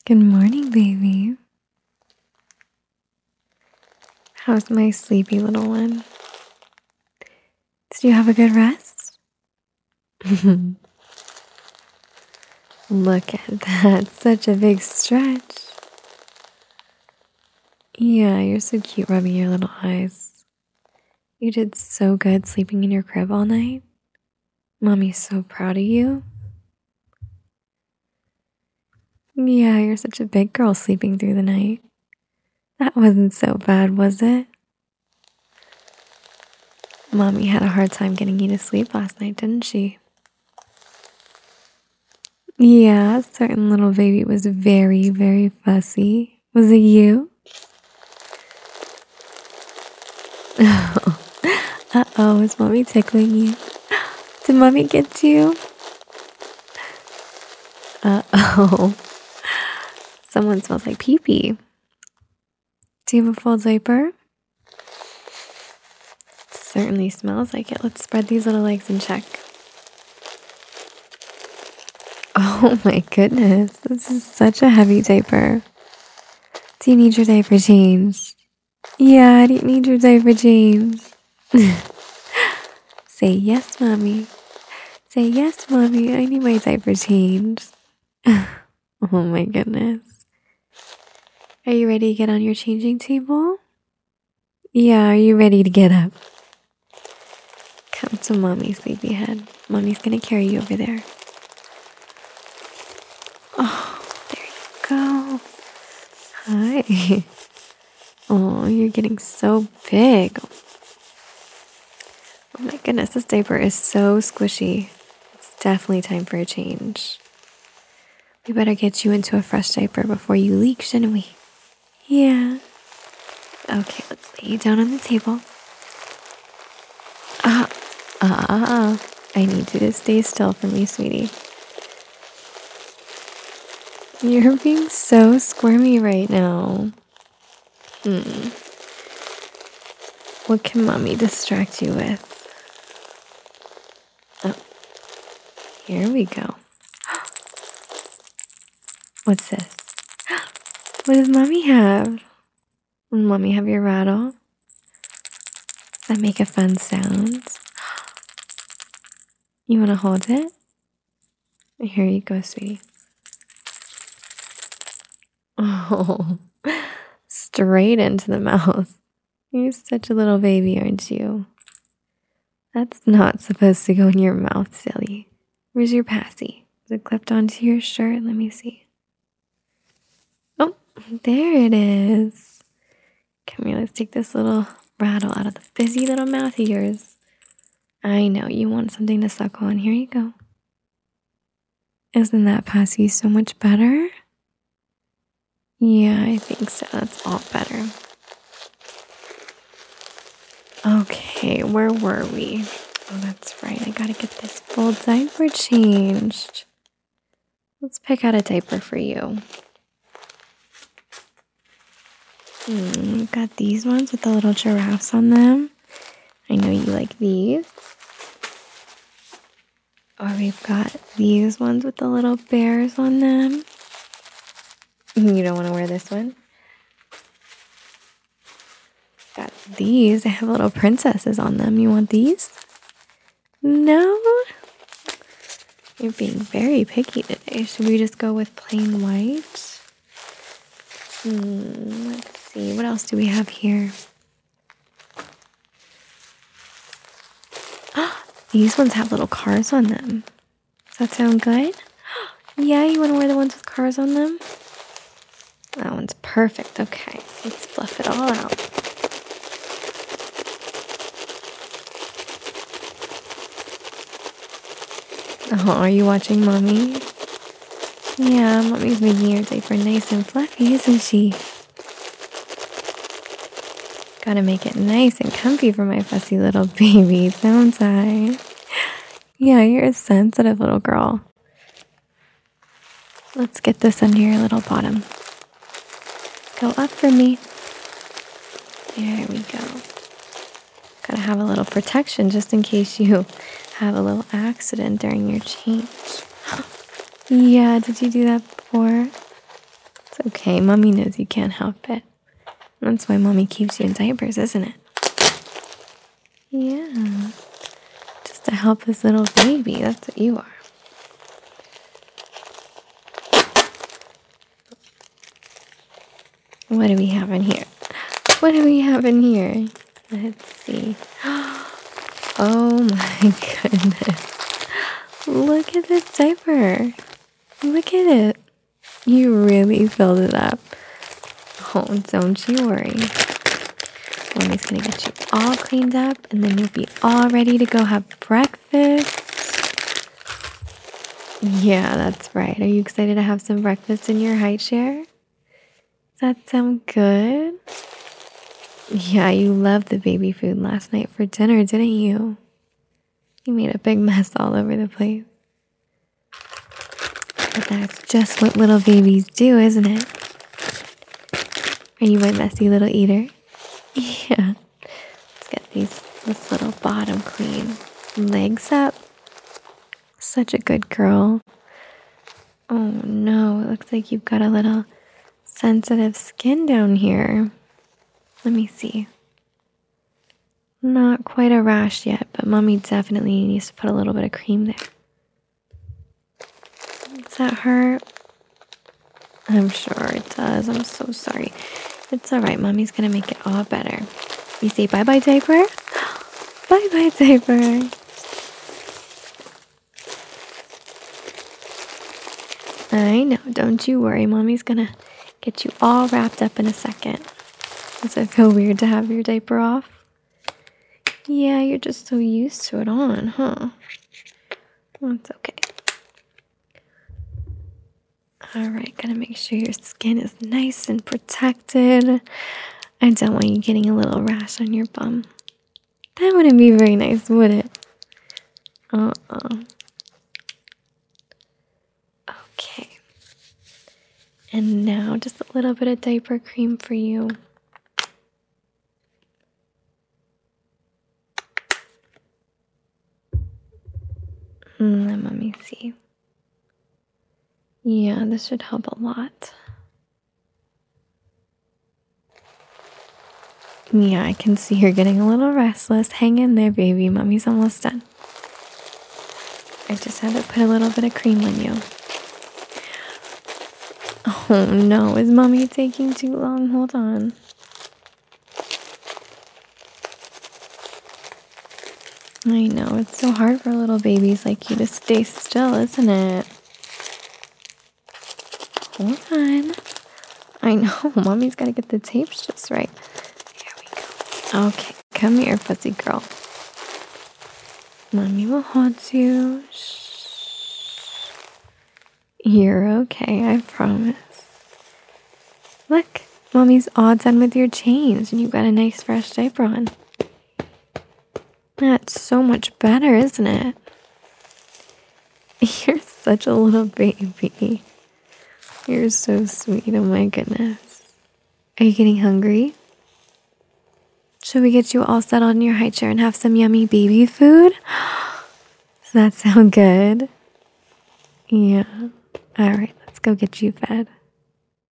Good morning, baby. How's my sleepy little one? Did you have a good rest? Look at that. Such a big stretch. Yeah, you're so cute rubbing your little eyes. You did so good sleeping in your crib all night. Mommy's so proud of you. Yeah, you're such a big girl sleeping through the night. That wasn't so bad, was it? Mommy had a hard time getting you to sleep last night, didn't she? Yeah, a certain little baby was very, very fussy. Was it you? Uh-oh, is mommy tickling you? Did mommy get you? Uh-oh. Someone smells like pee-pee. Do you have a full diaper? Certainly smells like it. Let's spread these little legs and check. Oh my goodness, this is such a heavy diaper. Do you need your diaper changed? Yeah, do you need your diaper changed? Say yes, mommy. Say yes, mommy. I need my diaper changed. Oh my goodness. Are you ready to get on your changing table? Yeah, are you ready to get up? Come to mommy, sleepyhead. Mommy's gonna carry you over there. Oh, there you go. Hi. Oh, you're getting so big. Oh my goodness, this diaper is so squishy. It's definitely time for a change. We better get you into a fresh diaper before you leak, shouldn't we? Yeah. Okay, let's lay you down on the table. I need you to stay still for me, sweetie. You're being so squirmy right now. What can mommy distract you with? Oh, here we go. What's this? What does mommy have? Will mommy have your rattle? Does that make a fun sound? You want to hold it? Here you go, sweetie. Oh, straight into the mouth. You're such a little baby, aren't you? That's not supposed to go in your mouth, silly. Where's your passy? Is it clipped onto your shirt? Let me see. Oh, there it is. Come here, let's take this little rattle out of the busy little mouth of yours. I know, you want something to suck on. Here you go. Isn't that passy so much better? Yeah, I think so. That's all better. Okay, where were we? Oh, that's right. I gotta get this full diaper changed. Let's pick out a diaper for you. We've got these ones with the little giraffes on them. I know you like these. Or we've got these ones with the little bears on them. You don't want to wear this one? Got these. They have little princesses on them. You want these? No? You're being very picky today. Should we just go with plain white? Let's see. What else do we have here? These ones have little cars on them. Does that sound good? Yeah, you want to wear the ones with cars on them? That one's perfect. Okay, let's fluff it all out. Oh, are you watching mommy? Yeah, mommy's making your diaper nice and fluffy, isn't she? Gotta make it nice and comfy for my fussy little baby, don't I? Yeah, you're a sensitive little girl. Let's get this under your little bottom. Go up for me. There we go. Gotta have a little protection just in case you have a little accident during your change. Yeah, did you do that before? okay. Mommy knows you can't help it. That's why Mommy keeps you in diapers, isn't it? Yeah. Just to help this little baby. That's what you are. What do we have in here? What do we have in here? Let's see. Oh my goodness. Look at this diaper. Look at it. You really filled it up. Oh, don't you worry. Mommy's gonna get you all cleaned up and then you'll be all ready to go have breakfast. Yeah, that's right. Are you excited to have some breakfast in your high chair? Does that sound good? Yeah, you loved the baby food last night for dinner, didn't you? You made a big mess all over the place. But that's just what little babies do, isn't it? Are you my messy little eater? Yeah. Let's get this little bottom clean. Legs up. Such a good girl. Oh no, it looks like you've got a little sensitive skin down here. Let me see. Not quite a rash yet, but Mommy definitely needs to put a little bit of cream there. Does that hurt? I'm sure it does. I'm so sorry. It's alright. Mommy's gonna make it all better. We say bye-bye, diaper? Bye-bye, diaper. I know. Don't you worry. Mommy's gonna get you all wrapped up in a second. Does it feel weird to have your diaper off? Yeah, you're just so used to it on, huh? That's okay. Alright, gotta make sure your skin is nice and protected. I don't want you getting a little rash on your bum. That wouldn't be very nice, would it? Okay. And now just a little bit of diaper cream for you. Let Mommy see. Yeah, this should help a lot. Yeah, I can see you're getting a little restless. Hang in there, baby. Mommy's almost done. I just had to put a little bit of cream on you. Oh no, is Mommy taking too long? Hold on. I know, it's so hard for little babies like you to stay still, isn't it? Hold on. I know, Mommy's gotta get the tapes just right. Here we go. Okay, come here, fussy girl. Mommy will hold you. Shh. You're okay, I promise. Look, Mommy's all done with your change and you've got a nice fresh diaper on. That's so much better, isn't it? You're such a little baby. You're so sweet, oh my goodness. Are you getting hungry? Should we get you all settled in your high chair and have some yummy baby food? Does that sound good? Yeah. Alright, let's go get you fed.